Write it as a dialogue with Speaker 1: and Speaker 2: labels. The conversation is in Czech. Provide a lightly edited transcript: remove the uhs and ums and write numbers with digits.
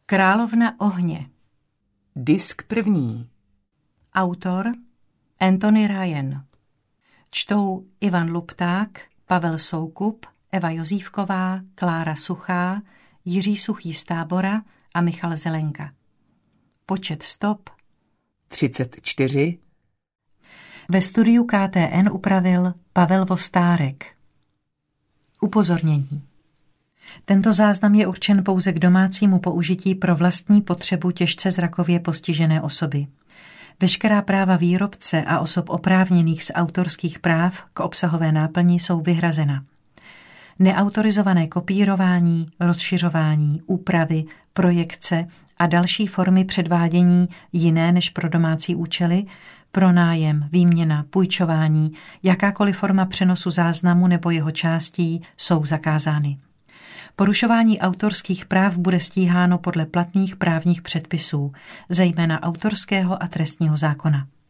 Speaker 1: Královna ohně.
Speaker 2: Disk první.
Speaker 1: Autor Anthony Ryan. Čtou Ivan Lupták, Pavel Soukup, Eva Jozívková, Klára Suchá, Jiří Suchý z Tábora a Michal Zelenka. Počet stop
Speaker 2: 34.
Speaker 1: Ve studiu KTN upravil Pavel Vostárek. Upozornění. Tento záznam je určen pouze k domácímu použití pro vlastní potřebu těžce zrakově postižené osoby. Veškerá práva výrobce a osob oprávněných z autorských práv k obsahové náplni jsou vyhrazena. Neautorizované kopírování, rozšiřování, úpravy, projekce a další formy předvádění jiné než pro domácí účely, pronájem, výměna, půjčování, jakákoliv forma přenosu záznamu nebo jeho částí jsou zakázány. Porušování autorských práv bude stíháno podle platných právních předpisů, zejména autorského a trestního zákona.